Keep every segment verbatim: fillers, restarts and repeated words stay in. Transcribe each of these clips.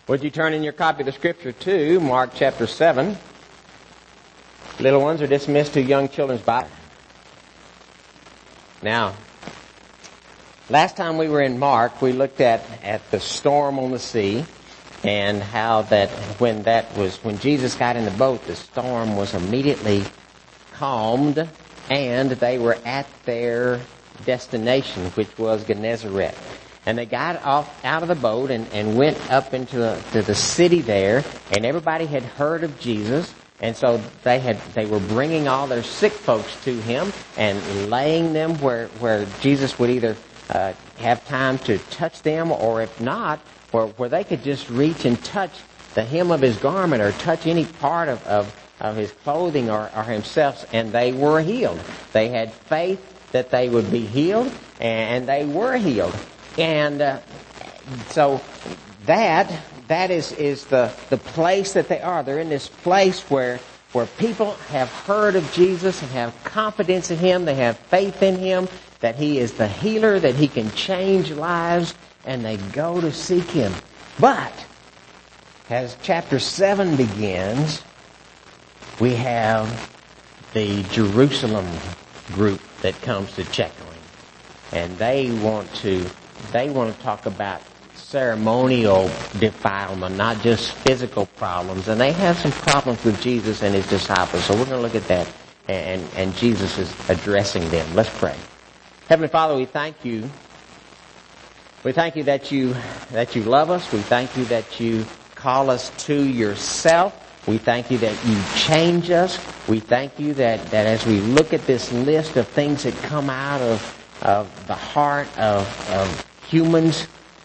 Would you turn in your copy of the Scripture to Mark chapter seven? Little ones are dismissed to young children's Bible. Now, last time we were in Mark, we looked at, at the storm on the sea and how that when that was, when Jesus got in the boat, the storm was immediately calmed and they were at their destination, which was Gennesaret. And they got off out of the boat and, and went up into the, to the city there, and everybody had heard of Jesus, and so they had they were bringing all their sick folks to him and laying them where where Jesus would either uh, have time to touch them, or if not, where where they could just reach and touch the hem of his garment or touch any part of of, of his clothing or, or himself, and they were healed. They had faith that they would be healed, and they were healed. And uh, so that that is is the the place that they are. They're in this place where where people have heard of Jesus and have confidence in him. They have faith in him that he is the healer, that he can change lives, and they go to seek him. But as chapter seven begins, we have the Jerusalem group that comes to check on him, and they want to. They want to talk about ceremonial defilement, not just physical problems. And they have some problems with Jesus and his disciples. So we're going to look at that. And, and Jesus is addressing them. Let's pray. Heavenly Father, we thank you. We thank you that you, that you love us. We thank you that you call us to yourself. We thank you that you change us. We thank you that, that as we look at this list of things that come out of, of the heart of, of humans,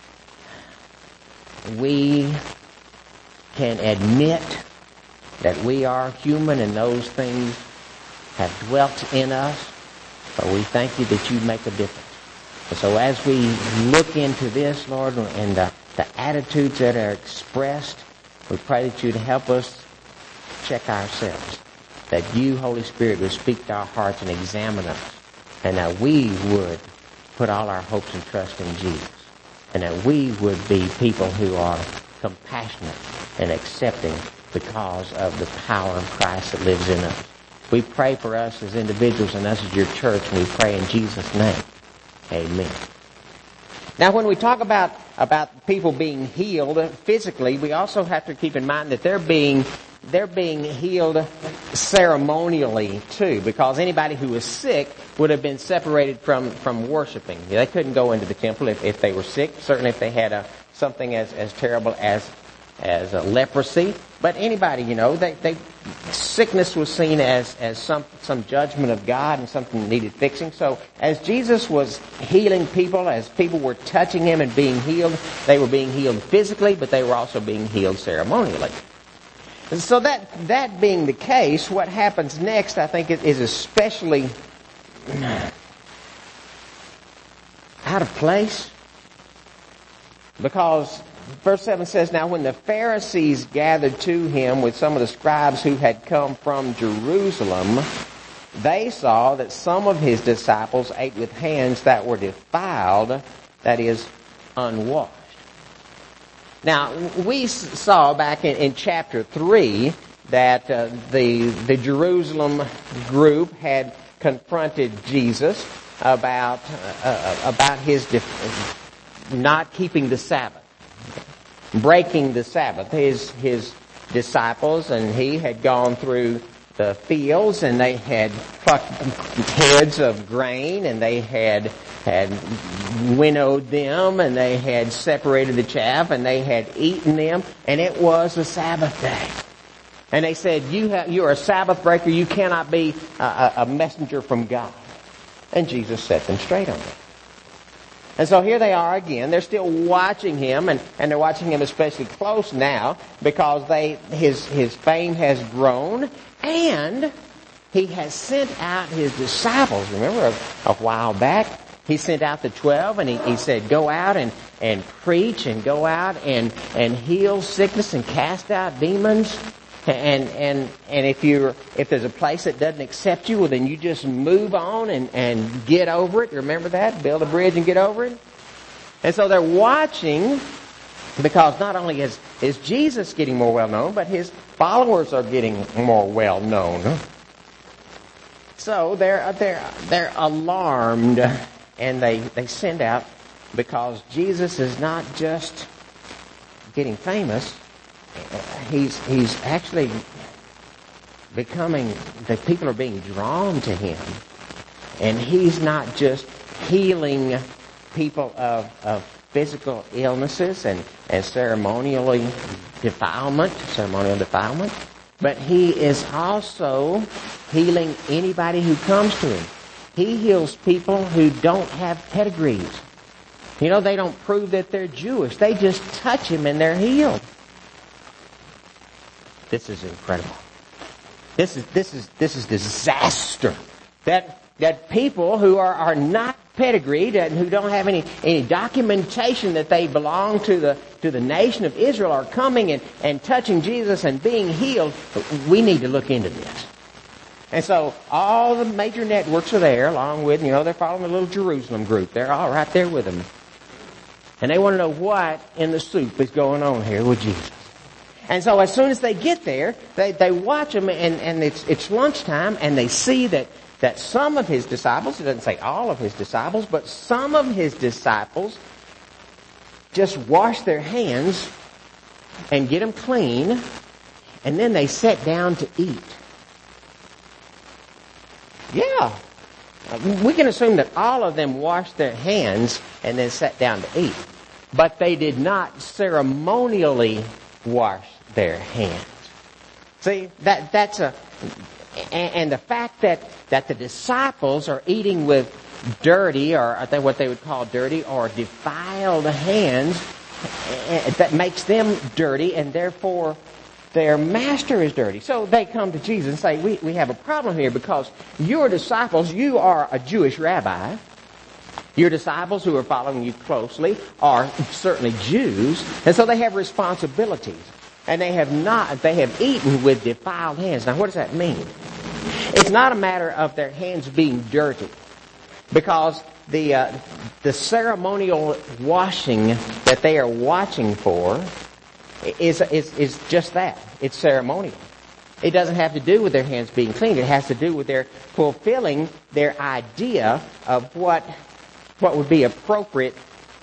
we can admit that we are human and those things have dwelt in us, but we thank you that you make a difference. And so as we look into this, Lord, and the, the attitudes that are expressed, we pray that you'd help us check ourselves, that you, Holy Spirit, would speak to our hearts and examine us, and that we would put all our hopes and trust in Jesus, and that we would be people who are compassionate and accepting because of the power of Christ that lives in us. We pray for us as individuals and us as your church, and we pray in Jesus' name. Amen. Now, when we talk about, about people being healed physically, we also have to keep in mind that they're being They're being healed ceremonially too, because anybody who was sick would have been separated from, from worshiping. They couldn't go into the temple if, if they were sick, certainly if they had a, something as, as terrible as, as a leprosy. But anybody, you know, they, they, sickness was seen as, as some, some judgment of God and something that needed fixing. So as Jesus was healing people, as people were touching him and being healed, they were being healed physically, but they were also being healed ceremonially. And so that that being the case, what happens next, I think, is especially out of place. Because verse seven says, "Now when the Pharisees gathered to him with some of the scribes who had come from Jerusalem, they saw that some of his disciples ate with hands that were defiled, that is, unwashed." Now, we saw back in, in chapter three that uh, the the Jerusalem group had confronted Jesus about uh, about his def- not keeping the Sabbath, breaking the Sabbath. His his disciples and he had gone through the fields, and they had plucked heads of grain, and they had had winnowed them, and they had separated the chaff, and they had eaten them, and it was a Sabbath day. And they said, you have, you're a Sabbath breaker, you cannot be a, a messenger from God. And Jesus set them straight on it. And so here they are again. They're still watching him, and, and they're watching him especially close now, because they his his fame has grown, and he has sent out his disciples. Remember, a, a while back, he sent out the twelve, and he, he said, go out and, and preach, and go out and, and heal sickness and cast out demons. And, and, and if you're, if there's a place that doesn't accept you, well then you just move on and, and get over it. Remember that? Build a bridge and get over it. And so they're watching Because not only is, is Jesus getting more well known, but his followers are getting more well known. So they're they're they're alarmed, and they, they send out, because Jesus is not just getting famous, he's he's actually becoming, the people are being drawn to him. And he's not just healing people of, of physical illnesses and, and ceremonially defilement, ceremonial defilement, but he is also healing anybody who comes to him. He heals people who don't have pedigrees. You know, they don't prove that they're Jewish. They just touch him and they're healed. This is incredible. This is this is this is disaster. That that people who are, are not pedigreed and who don't have any, any documentation that they belong to the to the nation of Israel are coming and, and touching Jesus and being healed. We need to look into this. And so all the major networks are there, along with, you know, they're following the little Jerusalem group. They're all right there with them. And they want to know what in the soup is going on here with Jesus. And so as soon as they get there, they, they watch him, and, and it's, it's lunchtime, and they see that, that some of his disciples, it doesn't say all of his disciples, but some of his disciples just wash their hands and get them clean, and then they sit down to eat. Yeah. We can assume that all of them washed their hands and then sat down to eat. But they did not ceremonially wash their hands. See, that that's a... And, and the fact that, that the disciples are eating with dirty, or I think what they would call dirty, or defiled hands, that makes them dirty, and therefore their master is dirty. So they come to Jesus and say, we, we have a problem here, because your disciples, you are a Jewish rabbi. Your disciples who are following you closely are certainly Jews, and so they have responsibilities. And they have not, they have eaten with defiled hands. Now what does that mean? It's not a matter of their hands being dirty, because the uh, the ceremonial washing that they are watching for is, is is just that. It's ceremonial. It doesn't have to do with their hands being clean. It has to do with their fulfilling their idea of what what would be appropriate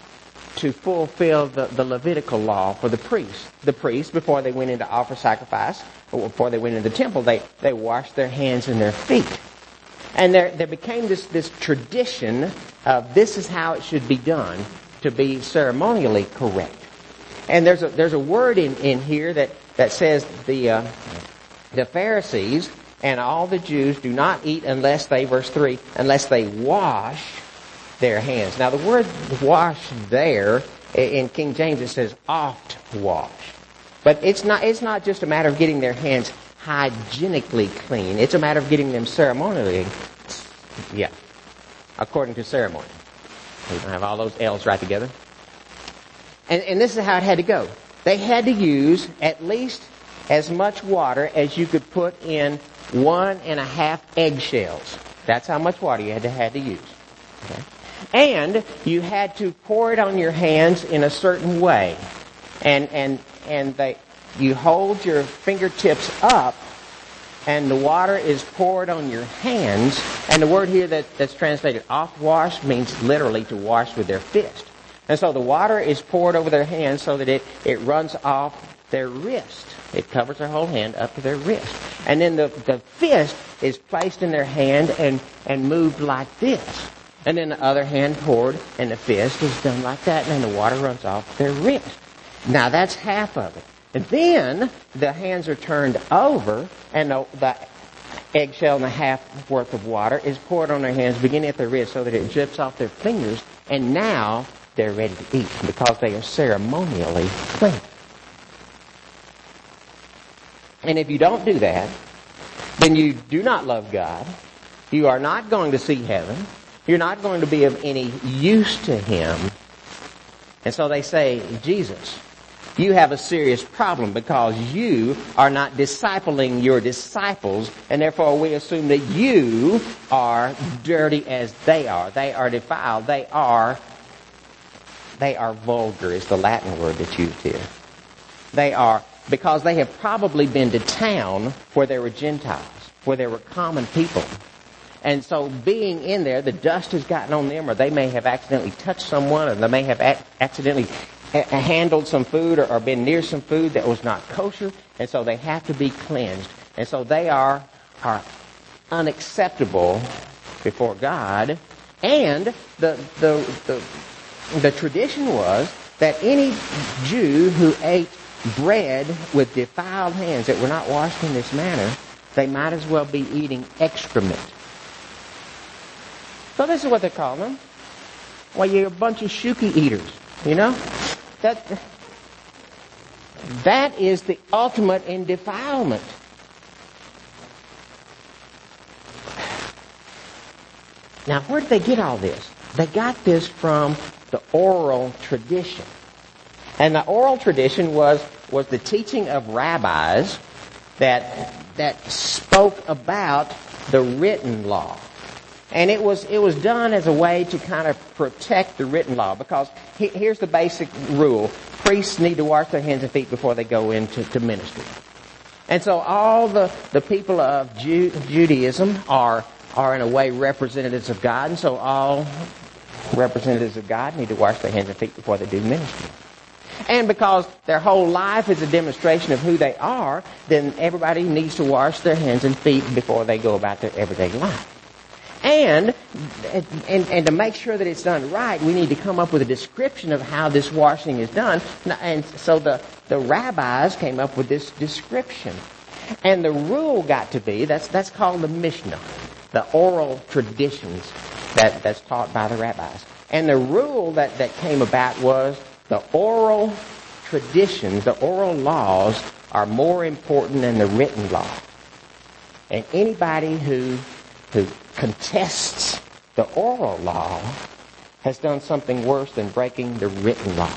to fulfill the, the Levitical law for the priests. The priests, before they went in to offer sacrifice, or before they went into the temple, they, they washed their hands and their feet. And there there became this, this tradition of this is how it should be done to be ceremonially correct. And there's a there's a word in, in here that, that says the uh, the Pharisees and all the Jews do not eat unless they, verse three, unless they wash their hands. Now the word wash there, in King James it says oft wash. But it's not it's not just a matter of getting their hands hygienically clean. It's a matter of getting them ceremonially, yeah, according to ceremony. We don't have all those L's right together. And, and this is how it had to go. They had to use at least as much water as you could put in one and a half eggshells. That's how much water you had to had to use. Okay? And you had to pour it on your hands in a certain way. And and and they you hold your fingertips up, and the water is poured on your hands. And the word here that, that's translated off wash means literally to wash with their fist. And so the water is poured over their hands so that it, it runs off their wrist. It covers their whole hand up to their wrist. And then the, the fist is placed in their hand and, and moved like this. And then the other hand poured, and the fist is done like that, and then the water runs off their wrist. Now that's half of it. And then the hands are turned over, and the, the eggshell and a half worth of water is poured on their hands, beginning at their wrist, so that it drips off their fingers. And now they're ready to eat because they are ceremonially clean. And if you don't do that, then you do not love God. You are not going to see heaven. You're not going to be of any use to Him. And so they say, Jesus, you have a serious problem because you are not discipling your disciples, and therefore we assume that you are dirty as they are. They are defiled. They are they are vulgar is the Latin word that's used here. They are, because they have probably been to town where there were Gentiles, where there were common people. And so being in there, the dust has gotten on them, or they may have accidentally touched someone, or they may have ac- accidentally ha- handled some food or, or been near some food that was not kosher, and so they have to be cleansed. And so they are, are unacceptable before God. And the, the, the, the tradition was that any Jew who ate bread with defiled hands that were not washed in this manner, they might as well be eating excrement. So this is what they're calling them. Well, you're a bunch of shuki eaters, you know? That, that is the ultimate in defilement. Now, where did they get all this? They got this from the oral tradition. And the oral tradition was, was the teaching of rabbis that, that spoke about the written law. And it was it was done as a way to kind of protect the written law, because he, here's the basic rule. Priests need to wash their hands and feet before they go into to ministry. And so all the, the people of Ju- Judaism are, are in a way representatives of God, and so all representatives of God need to wash their hands and feet before they do ministry. And because their whole life is a demonstration of who they are, then everybody needs to wash their hands and feet before they go about their everyday life. And, and and to make sure that it's done right, we need to come up with a description of how this washing is done. And so the, the rabbis came up with this description. And the rule got to be, that's that's called the Mishnah, the oral traditions that, that's taught by the rabbis. And the rule that, that came about was the oral traditions, the oral laws are more important than the written law. And anybody who who contests the oral law has done something worse than breaking the written law.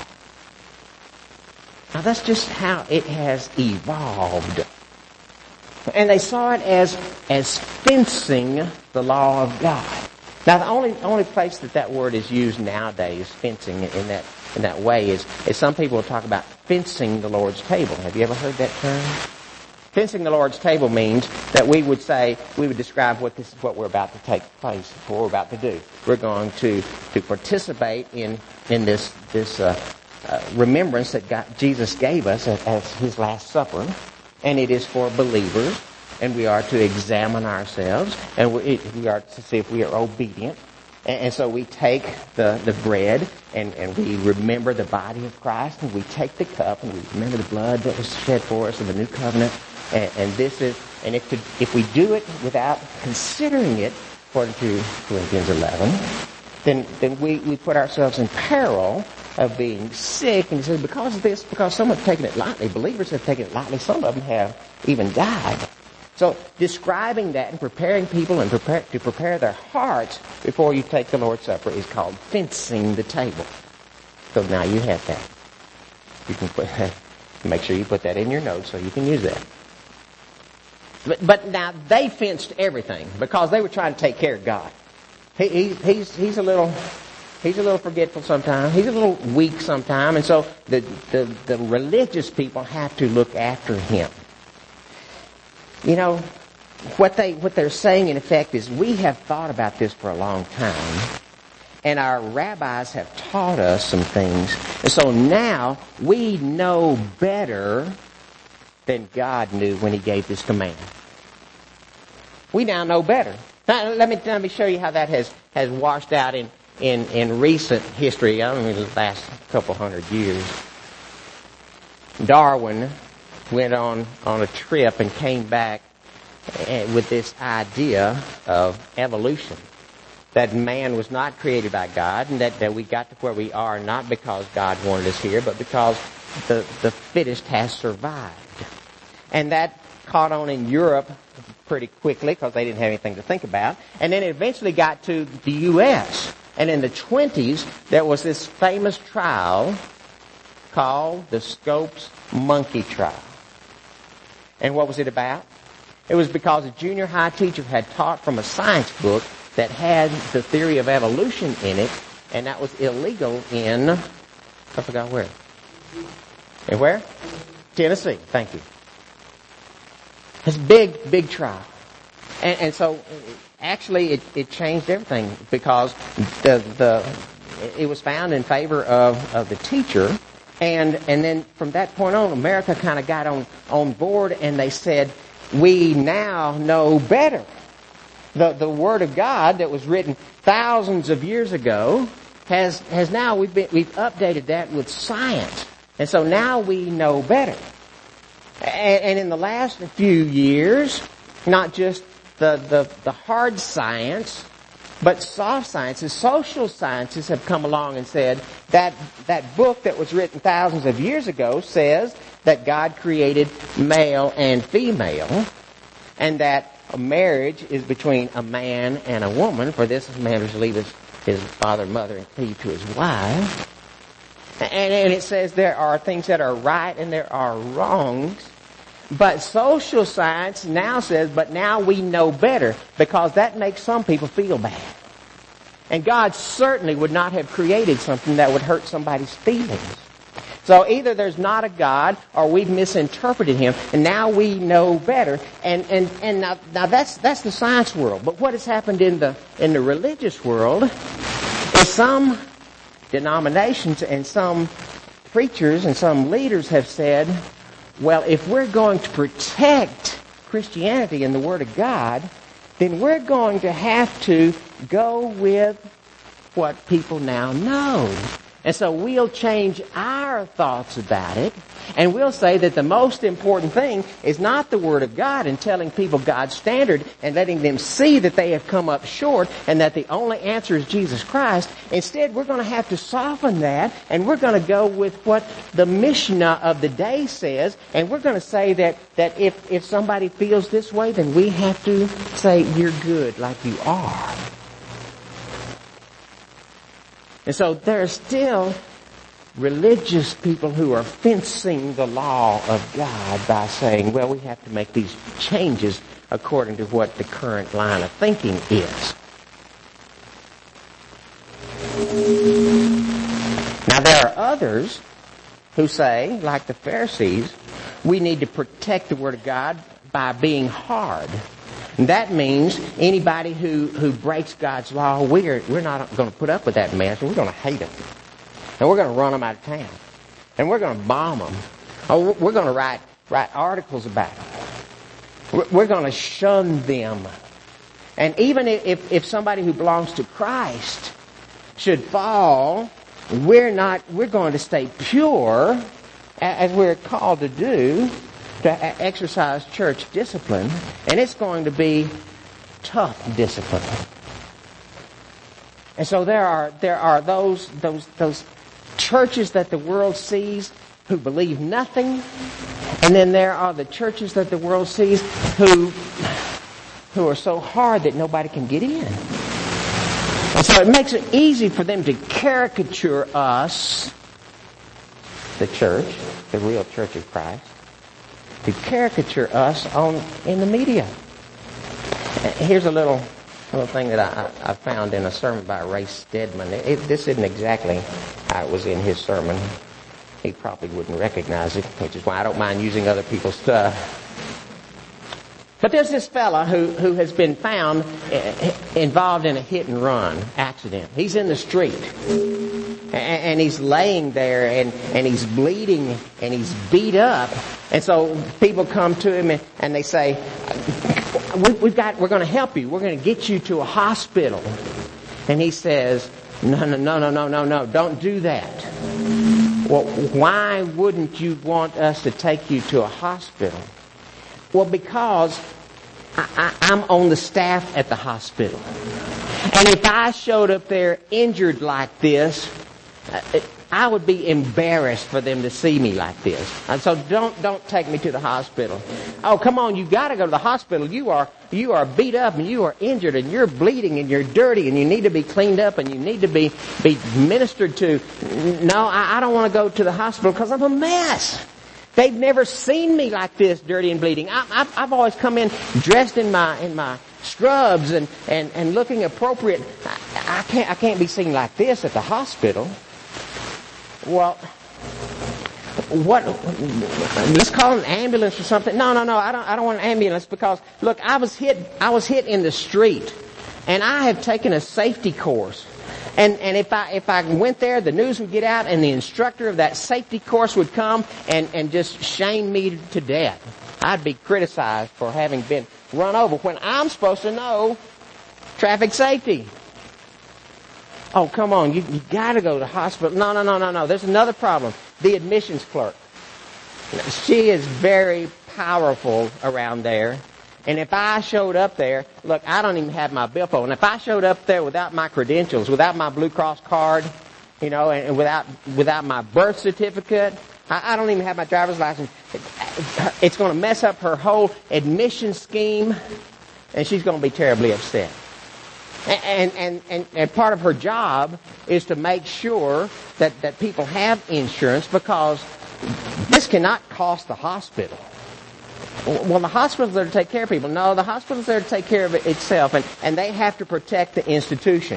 Now that's just how it has evolved. And they saw it as as fencing the law of God. Now the only only place that that word is used nowadays, fencing in that in that way, is, is some people will talk about fencing the Lord's table. Have you ever heard that term? Fencing the Lord's table means that we would say, we would describe what this is what we're about to take place, what we're about to do. We're going to, to participate in, in this, this, uh, uh, remembrance that God, Jesus gave us as, as His Last Supper. And it is for believers. And we are to examine ourselves. And we, we are to see if we are obedient. And, and so we take the, the bread and, and we remember the body of Christ. And we take the cup and we remember the blood that was shed for us in the new covenant. And, and this is, and if to, if we do it without considering it, according to Corinthians eleven, then then we, we put ourselves in peril of being sick. And he says, because of this, because some have taken it lightly, believers have taken it lightly, some of them have even died. So describing that and preparing people and prepare, to prepare their hearts before you take the Lord's Supper is called fencing the table. So now you have that. You can put, make sure you put that in your notes so you can use that. But, but now they fenced everything because they were trying to take care of God. He, he, he's, he's a little, he's a little forgetful sometimes. He's a little weak sometimes. And so the, the, the religious people have to look after him. You know, what they, what they're saying in effect is we have thought about this for a long time. And our rabbis have taught us some things. And so now we know better than God knew when He gave this command. We now know better. Now, let me let me show you how that has, has washed out in, in, in recent history. I mean, the last couple hundred years. Darwin went on, on a trip and came back with this idea of evolution. That man was not created by God, and that, that we got to where we are not because God wanted us here, but because the, the fittest has survived. And that caught on in Europe pretty quickly because they didn't have anything to think about. And then it eventually got to the U S And in the twenties, there was this famous trial called the Scopes Monkey Trial. And what was it about? It was because a junior high teacher had taught from a science book that had the theory of evolution in it, and that was illegal in I forgot where. And where? Tennessee. Thank you. It's a big, big trial. And, and so, actually, it, it changed everything because the, the, it was found in favor of, of the teacher. And, and then from that point on, America kind of got on, on board and they said, we now know better. The, the Word of God that was written thousands of years ago has, has now, we've been, we've updated that with science. And so now we know better. And, and in the last few years, not just the, the, the hard science, but soft sciences, social sciences have come along and said that that book that was written thousands of years ago says that God created male and female, and that a marriage is between a man and a woman. For this, a man was to leave his, his father and mother and cleave to his wife. And, and it says there are things that are right and there are wrongs. But social science now says, but now we know better, because that makes some people feel bad. And God certainly would not have created something that would hurt somebody's feelings. So either there's not a God or we've misinterpreted Him, and now we know better. And, and, and now, now that's, that's the science world. But what has happened in the, in the religious world is some denominations and some preachers and some leaders have said, well, if we're going to protect Christianity and the Word of God, then we're going to have to go with what people now know. And so we'll change our thoughts about it, and we'll say that the most important thing is not the Word of God and telling people God's standard and letting them see that they have come up short and that the only answer is Jesus Christ. Instead, we're going to have to soften that, and we're going to go with what the Mishnah of the day says, and we're going to say that, that if, if somebody feels this way, then we have to say, you're good like you are. And so there are still religious people who are fencing the law of God by saying, well, we have to make these changes according to what the current line of thinking is. Now there are others who say, like the Pharisees, we need to protect the Word of God by being hard. And that means anybody who, who breaks God's law, we're, we're not going to put up with that mess. We're going to hate them. And we're going to run them out of town. And we're going to bomb them. Oh, we're going to write, write articles about them. We're, we're going to shun them. And even if, if somebody who belongs to Christ should fall, we're not, we're going to stay pure, as we're called to do, to exercise church discipline, and it's going to be tough discipline. And so there are there are those those those churches that the world sees who believe nothing, and then there are the churches that the world sees who who are so hard that nobody can get in. And so it makes it easy for them to caricature us, the church, the real Church of Christ, to caricature us on in the media. Here's a little little thing that I, I found in a sermon by Ray Stedman. It, it, this isn't exactly how it was in his sermon. He probably wouldn't recognize it, which is why I don't mind using other people's stuff. But there's this fella who, who has been found involved in a hit and run accident. He's in the street. And he's laying there and, and he's bleeding and he's beat up. And so people come to him and, and they say, we, we've got, we're going to help you. We're going to get you to a hospital. And he says, no, no, no, no, no, no, no, don't do that. Well, why wouldn't you want us to take you to a hospital? Well, because I, I, I'm on the staff at the hospital. And if I showed up there injured like this, I would be embarrassed for them to see me like this. And so don't don't take me to the hospital. Oh, come on, you've got to go to the hospital. You are you are beat up and you are injured and you're bleeding and you're dirty and you need to be cleaned up and you need to be, be ministered to. No, I, I don't want to go to the hospital because I'm a mess. They've never seen me like this, dirty and bleeding. I, I've, I've always come in dressed in my in my scrubs and, and, and looking appropriate. I, I can't I can't be seen like this at the hospital. well, what, let's call an ambulance or something. No, no, no, I don't, I don't want an ambulance because, look, I was hit, I was hit in the street and I have taken a safety course. And, and if I, if I went there, the news would get out and the instructor of that safety course would come and, and just shame me to death. I'd be criticized for having been run over when I'm supposed to know traffic safety. Oh, come on, you, you gotta go to the hospital. No, no, no, no, no. There's another problem. The admissions clerk. She is very powerful around there. And if I showed up there, look, I don't even have my billfold. And if I showed up there without my credentials, without my Blue Cross card, you know, and, and without, without my birth certificate, I, I don't even have my driver's license. It's going to mess up her whole admission scheme, and she's going to be terribly upset. And, and, and, and part of her job is to make sure that, that people have insurance because this cannot cost the hospital. Well, the hospital's there to take care of people. No, the hospital's there to take care of it itself, and, and they have to protect the institution.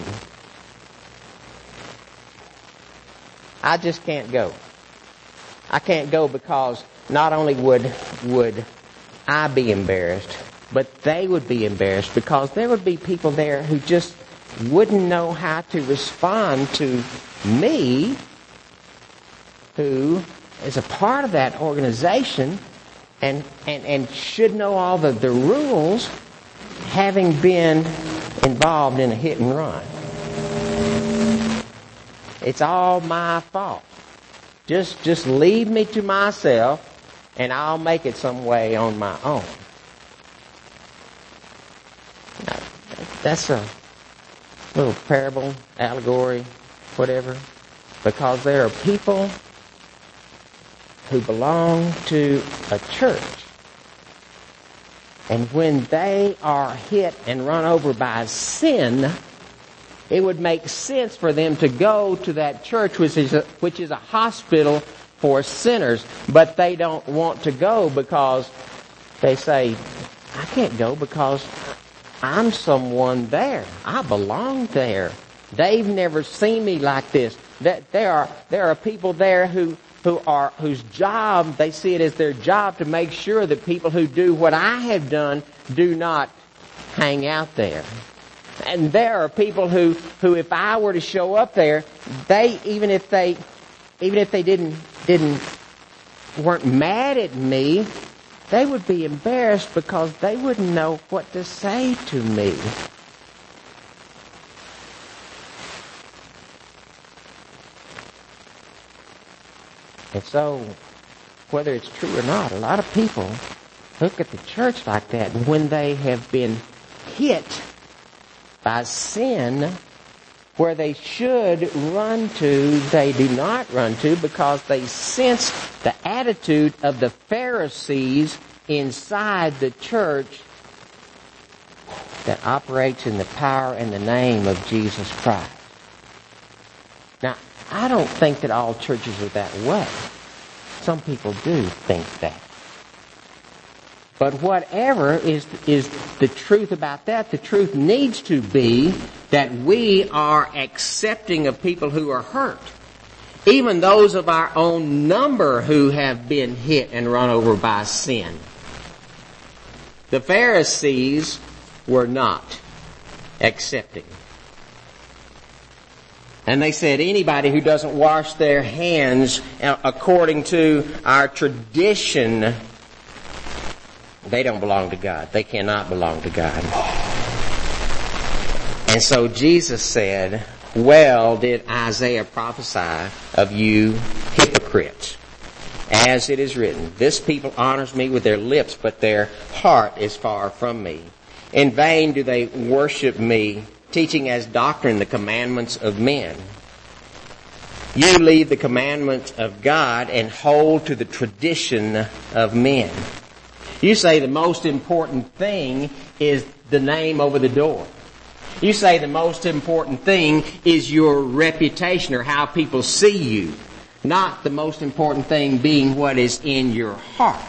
I just can't go. I can't go because not only would, would I be embarrassed, but they would be embarrassed because there would be people there who just wouldn't know how to respond to me, who is a part of that organization and, and, and should know all the, the rules, having been involved in a hit and run. It's all my fault. Just, just leave me to myself and I'll make it some way on my own. That's a little parable, allegory, whatever. Because there are people who belong to a church. And when they are hit and run over by sin, it would make sense for them to go to that church, which is a, which is a hospital for sinners. But they don't want to go because they say, I can't go because I'm someone there. I belong there. They've never seen me like this. That there are there are people there who who are whose job, they see it as their job to make sure that people who do what I have done do not hang out there. And there are people who who if I were to show up there, they even if they even if they didn't didn't weren't mad at me, they would be embarrassed because they wouldn't know what to say to me. And so, whether it's true or not, a lot of people look at the church like that. And when they have been hit by sin, where they should run to, they do not run to because they sense the attitude of the Pharisees inside the church that operates in the power and the name of Jesus Christ. Now, I don't think that all churches are that way. Some people do think that. But whatever is, is the truth about that, the truth needs to be that we are accepting of people who are hurt. Even those of our own number who have been hit and run over by sin. The Pharisees were not accepting. And they said anybody who doesn't wash their hands according to our tradition, they don't belong to God. They cannot belong to God. And so Jesus said, well did Isaiah prophesy of you hypocrites. As it is written, this people honors me with their lips, but their heart is far from me. In vain do they worship me, teaching as doctrine the commandments of men. You leave the commandments of God and hold to the tradition of men. You say the most important thing is the name over the door. You say the most important thing is your reputation or how people see you. Not the most important thing being what is in your heart.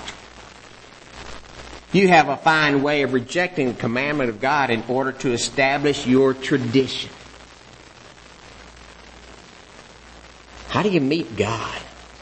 You have a fine way of rejecting the commandment of God in order to establish your tradition. How do you meet God?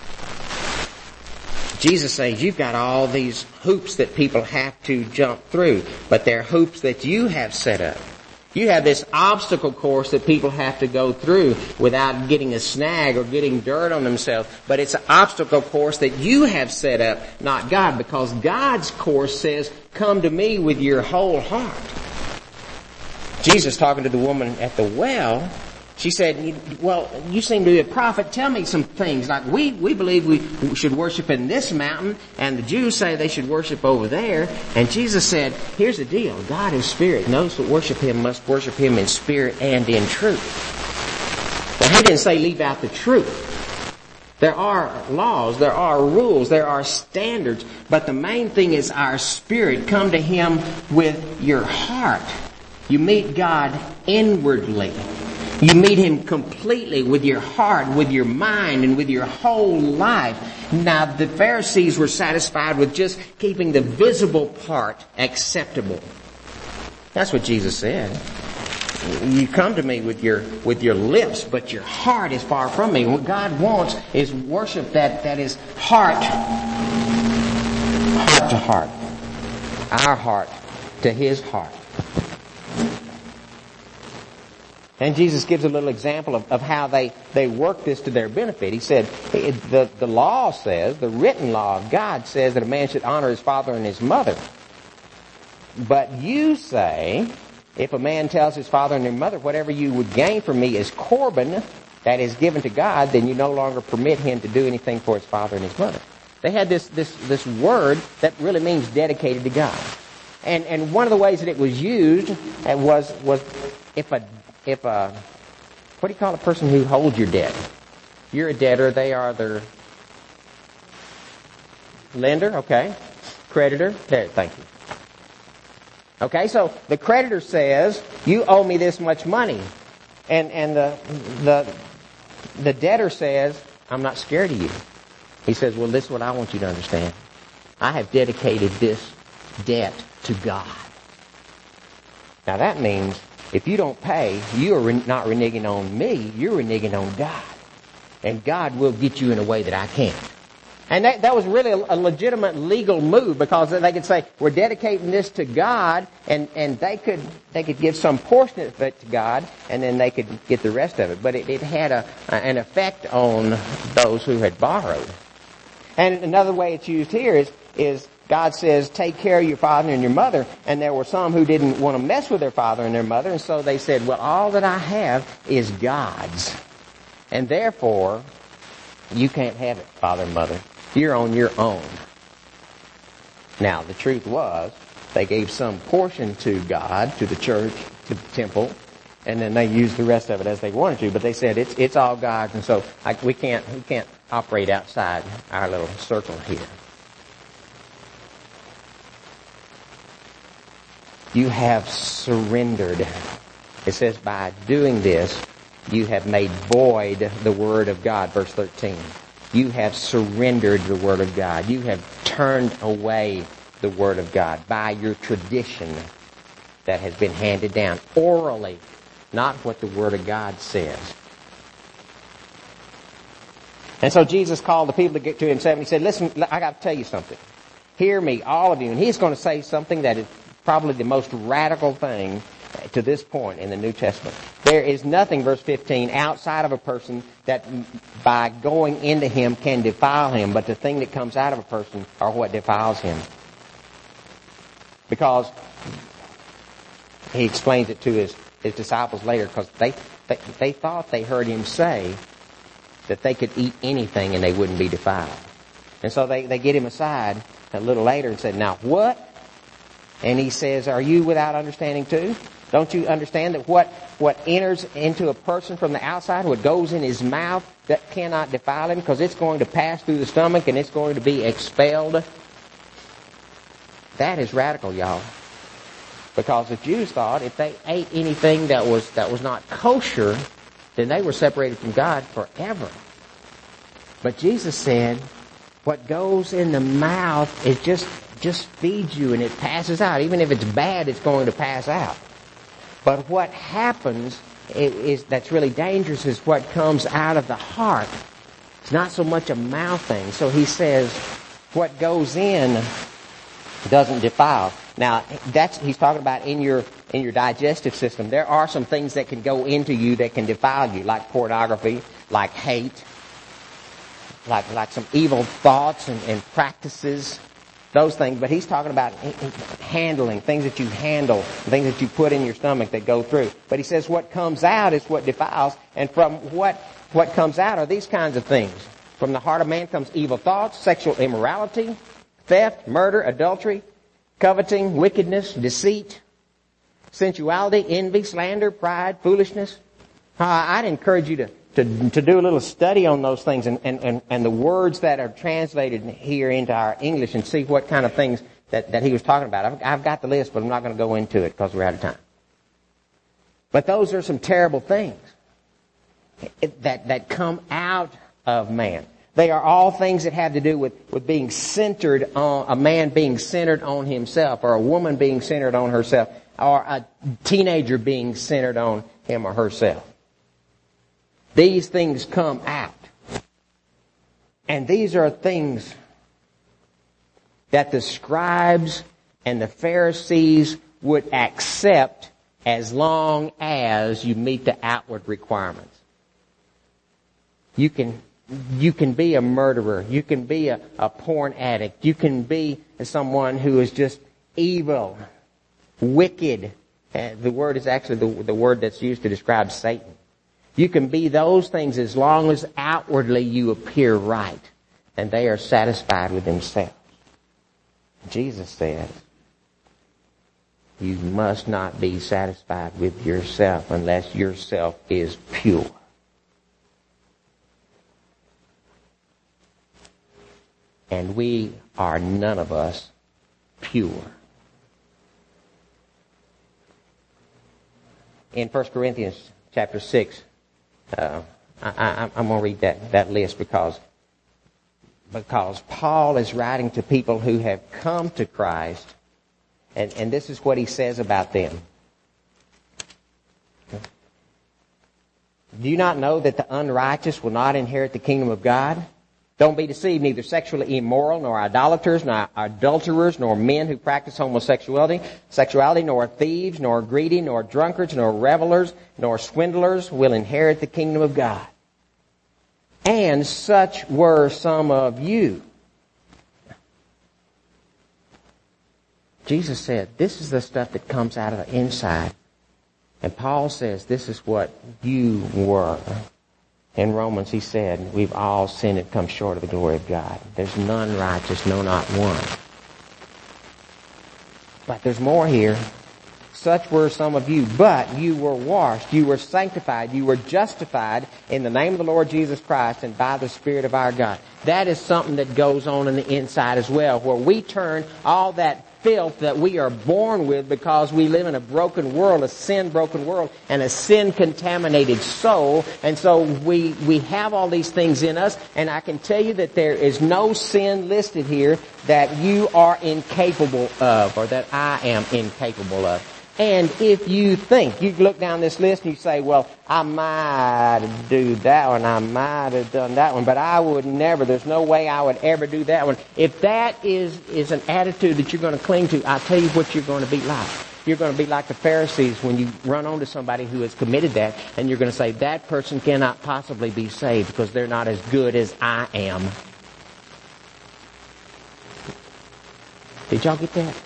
Jesus says you've got all these hoops that people have to jump through, but they're hoops that you have set up. You have this obstacle course that people have to go through without getting a snag or getting dirt on themselves. But it's an obstacle course that you have set up, not God, because God's course says, come to me with your whole heart. Jesus talking to the woman at the well, she said, well, you seem to be a prophet. Tell me some things. Like we, we believe we should worship in this mountain, and the Jews say they should worship over there. And Jesus said, here's the deal. God is spirit. Those that worship Him must worship Him in spirit and in truth. Well, He didn't say leave out the truth. There are laws, there are rules, there are standards, but the main thing is our spirit. Come to Him with your heart. You meet God inwardly. You meet Him completely with your heart, with your mind, and with your whole life. Now, the Pharisees were satisfied with just keeping the visible part acceptable. That's what Jesus said. You come to me with your with your lips, but your heart is far from me. What God wants is worship that, that is heart, heart to heart. Our heart to His heart. And Jesus gives a little example of, of how they, they work this to their benefit. He said, the, the law says, the written law of God says that a man should honor his father and his mother. But you say, if a man tells his father and his mother, whatever you would gain from me is Corban, that is given to God, then you no longer permit him to do anything for his father and his mother. They had this, this, this word that really means dedicated to God. And, and one of the ways that it was used was, was if a If a, what do you call a person who holds your debt? You're a debtor, they are the lender, okay? Creditor, there, thank you. Okay, so the creditor says, you owe me this much money. And, and the, the, the debtor says, I'm not scared of you. He says, well, this is what I want you to understand. I have dedicated this debt to God. Now that means, if you don't pay, you are not reneging on me, you're reneging on God. And God will get you in a way that I can't. And that, that was really a, a legitimate legal move, because they could say, we're dedicating this to God, and, and they could they could give some portion of it to God, and then they could get the rest of it. But it, it had a, an effect on those who had borrowed. And another way it's used here is, is God says, take care of your father and your mother. And there were some who didn't want to mess with their father and their mother. And so they said, well, all that I have is God's. And therefore, you can't have it, father and mother. You're on your own. Now, the truth was, they gave some portion to God, to the church, to the temple. And then they used the rest of it as they wanted to. But they said, it's, it's all God's. And so I, we can't, we can't operate outside our little circle here. You have surrendered. It says by doing this, you have made void the Word of God. Verse thirteen. You have surrendered the Word of God. You have turned away the Word of God by your tradition that has been handed down orally, not what the Word of God says. And so Jesus called the people to get to himself, and he said, listen, I got to tell you something. Hear me, all of you. And he's going to say something that is probably the most radical thing to this point in the New Testament. There is nothing, verse fifteen, outside of a person that by going into him can defile him, but the thing that comes out of a person are what defiles him. Because he explains it to his, his disciples later, because they, they, they thought they heard him say that they could eat anything and they wouldn't be defiled. And so they, they get him aside a little later and said, now what? And he says, are you without understanding too? Don't you understand that what, what enters into a person from the outside, what goes in his mouth, that cannot defile him, because it's going to pass through the stomach and it's going to be expelled? That is radical, y'all. Because the Jews thought if they ate anything that was, that was not kosher, then they were separated from God forever. But Jesus said, what goes in the mouth is just just feeds you and it passes out. Even if it's bad, it's going to pass out. But what happens is, is that's really dangerous is what comes out of the heart. It's not so much a mouth thing. So he says, what goes in doesn't defile. Now, that's, he's talking about in your, in your digestive system. There are some things that can go into you that can defile you, like pornography, like hate, like, like some evil thoughts and, and practices, those things. But he's talking about handling, things that you handle, things that you put in your stomach that go through. But he says what comes out is what defiles. And from what, what comes out are these kinds of things. From the heart of man comes evil thoughts, sexual immorality, theft, murder, adultery, coveting, wickedness, deceit, sensuality, envy, slander, pride, foolishness. Uh, I'd encourage you to, to, to do a little study on those things and, and, and, and the words that are translated here into our English and see what kind of things that, that he was talking about. I've, I've got the list, but I'm not going to go into it because we're out of time. But those are some terrible things that, that come out of man. They are all things that have to do with, with being centered on, a man being centered on himself, or a woman being centered on herself, or a teenager being centered on him or herself. These things come out. And these are things that the scribes and the Pharisees would accept as long as you meet the outward requirements. You can You can be a murderer. You can be a, a porn addict. You can be someone who is just evil, wicked. Uh, the word is actually the, the word that's used to describe Satan. You can be those things as long as outwardly you appear right and they are satisfied with themselves. Jesus says, you must not be satisfied with yourself unless yourself is pure. And we are none of us pure. In First Corinthians chapter six, uh, I, I, I'm going to read that, that list because, because Paul is writing to people who have come to Christ, and, and this is what he says about them. Do you not know that the unrighteous will not inherit the kingdom of God? Don't be deceived, neither sexually immoral, nor idolaters, nor adulterers, nor men who practice homosexuality, sexuality, nor thieves, nor greedy, nor drunkards, nor revelers, nor swindlers will inherit the kingdom of God. And such were some of you. Jesus said, this is the stuff that comes out of the inside. And Paul says, this is what you were. In Romans, he said, we've all sinned and come short of the glory of God. There's none righteous, no, not one. But there's more here. Such were some of you, but you were washed, you were sanctified, you were justified in the name of the Lord Jesus Christ and by the Spirit of our God. That is something that goes on in the inside as well, where we turn all that filth that we are born with because we live in a broken world, a sin-broken world, and a sin-contaminated soul. And so we we have all these things in us, and I can tell you that there is no sin listed here that you are incapable of, or that I am incapable of. And if you think, you look down this list and you say, well, I might do that one, I might have done that one, but I would never, there's no way I would ever do that one. If that is, is an attitude that you're going to cling to, I'll tell you what you're going to be like. You're going to be like the Pharisees when you run onto somebody who has committed that, and you're going to say, that person cannot possibly be saved because they're not as good as I am. Did y'all get that?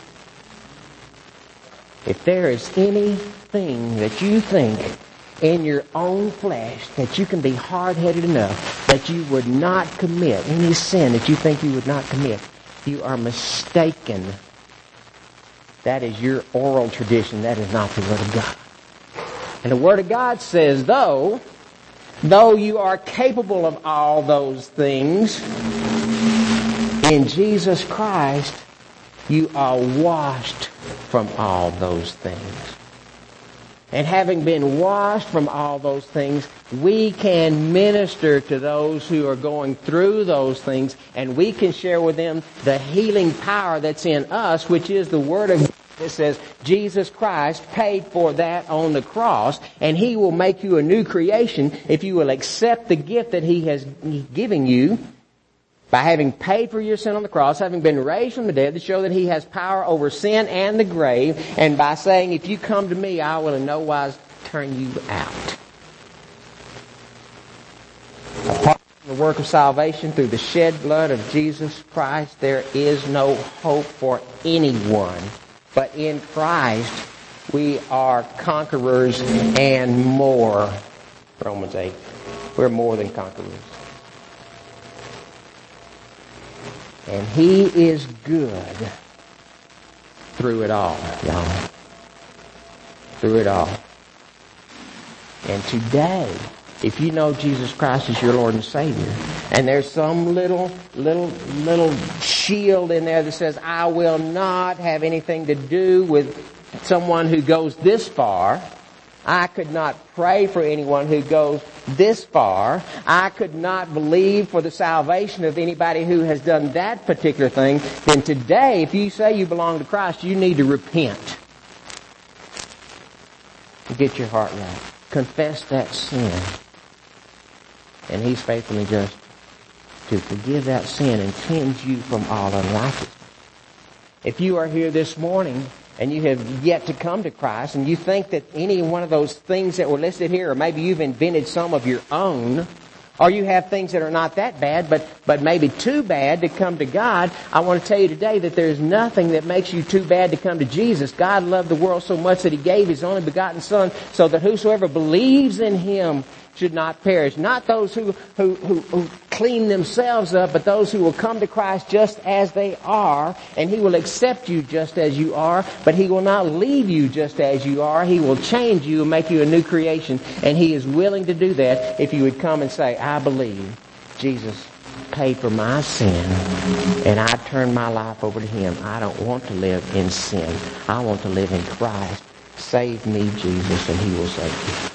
If there is anything that you think in your own flesh that you can be hard-headed enough that you would not commit, any sin that you think you would not commit, you are mistaken. That is your oral tradition. That is not the Word of God. And the Word of God says, though, though you are capable of all those things, in Jesus Christ, you are washed from all those things. And having been washed from all those things, we can minister to those who are going through those things, and we can share with them the healing power that's in us, which is the Word of God. It says Jesus Christ paid for that on the cross, and He will make you a new creation if you will accept the gift that He has given you by having paid for your sin on the cross, having been raised from the dead to show that He has power over sin and the grave, and by saying, if you come to me, I will in no wise turn you out. Apart from the work of salvation through the shed blood of Jesus Christ, there is no hope for anyone. But in Christ, we are conquerors and more. Romans eight. We're more than conquerors. And He is good through it all, y'all. Through it all. And today, if you know Jesus Christ as your Lord and Savior, and there's some little, little, little shield in there that says, I will not have anything to do with someone who goes this far. I could not pray for anyone who goes this far. I could not believe for the salvation of anybody who has done that particular thing. Then today, if you say you belong to Christ, you need to repent. Get your heart right. Confess that sin. And He's faithful and just to forgive that sin and cleanse you from all unrighteousness. If you are here this morning and you have yet to come to Christ, and you think that any one of those things that were listed here, or maybe you've invented some of your own, or you have things that are not that bad, but, but maybe too bad to come to God, I want to tell you today that there's nothing that makes you too bad to come to Jesus. God loved the world so much that He gave His only begotten Son, so that whosoever believes in Him should not perish. Not those who, who, who, who clean themselves up, but those who will come to Christ just as they are, and He will accept you just as you are, but He will not leave you just as you are. He will change you and make you a new creation, and He is willing to do that if you would come and say, I believe Jesus paid for my sin, and I turn my life over to Him. I don't want to live in sin. I want to live in Christ. Save me, Jesus, and He will save you.